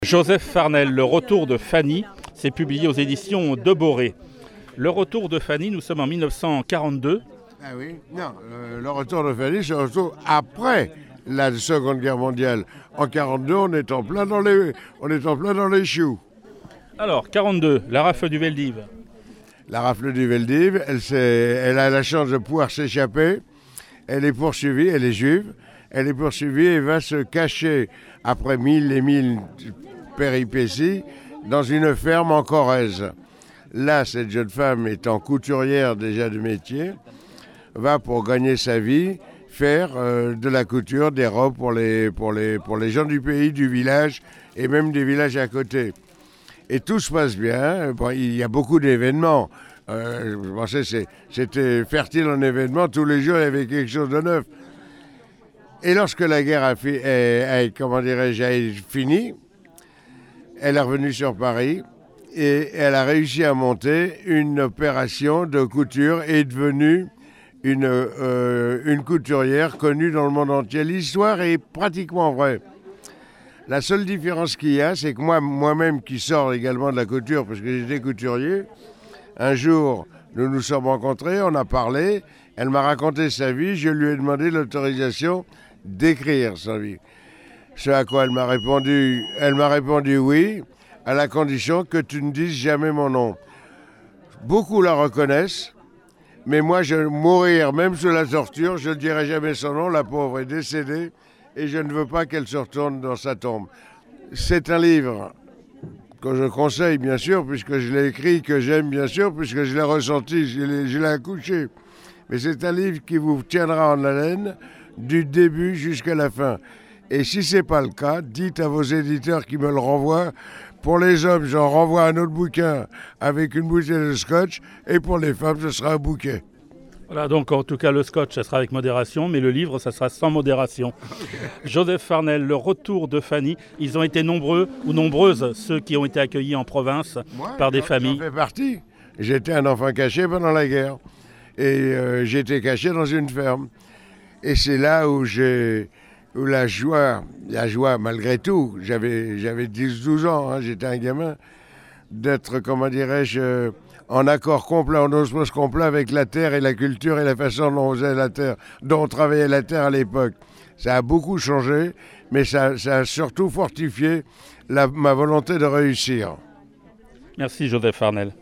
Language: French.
Joseph Farnel, Le Retour de Fanny, c'est publié aux éditions de Boré. Le Retour de Fanny, nous sommes en 1942. Ah oui, non, le Retour de Fanny, c'est le retour après la Seconde Guerre mondiale. En 1942, on est en plein dans les choux. Alors, 42, la rafle du Veldiv. La rafle du Veldiv, elle a la chance de pouvoir s'échapper. Elle est poursuivie, elle est juive. Elle est poursuivie et va se cacher après 1000 et 1000 péripéties dans une ferme en Corrèze. Là, cette jeune femme étant couturière déjà de métier, va pour gagner sa vie faire de la couture, des robes pour les gens du pays, du village et même des villages à côté. Et tout se passe bien. Bon, il y a beaucoup d'événements. Je pensais que c'était fertile en événements. Tous les jours, il y avait quelque chose de neuf. Et lorsque la guerre a fini, elle est revenue sur Paris et elle a réussi à monter une opération de couture et est devenue une couturière connue dans le monde entier. L'histoire est pratiquement vraie. La seule différence qu'il y a, c'est que moi-même qui sors également de la couture, parce que j'étais couturier, un jour, nous nous sommes rencontrés, on a parlé, elle m'a raconté sa vie, je lui ai demandé l'autorisation d'écrire sa vie. Ce à quoi elle m'a répondu oui, à la condition que tu ne dises jamais mon nom. Beaucoup la reconnaissent, mais moi, je vais mourir, même sous la torture, je ne dirai jamais son nom, la pauvre est décédée, et je ne veux pas qu'elle se retourne dans sa tombe. C'est un livre que je conseille, bien sûr, puisque je l'ai écrit, que j'aime, bien sûr, puisque je l'ai ressenti, je l'ai accouché. Mais c'est un livre qui vous tiendra en haleine du début jusqu'à la fin. Et si ce n'est pas le cas, dites à vos éditeurs qui me le renvoient. Pour les hommes, j'en renvoie un autre bouquin avec une bouteille de scotch. Et pour les femmes, ce sera un bouquet. Voilà, donc en tout cas, le scotch, ça sera avec modération, mais le livre, ça sera sans modération. Joseph Farnel, Le Retour de Fanny. Ils ont été nombreux ou nombreuses, ceux qui ont été accueillis en province par des familles. J'en fais partie. J'étais un enfant caché pendant la guerre. Et j'étais caché dans une ferme. Et c'est là où la joie malgré tout, j'avais 10-12 ans, hein, j'étais un gamin, d'être, comment dirais-je, en accord complet, en osmose complet avec la terre et la culture et la façon dont on faisait la terre, dont on travaillait la terre à l'époque. Ça a beaucoup changé, mais ça a surtout fortifié ma volonté de réussir. Merci Joseph Farnel.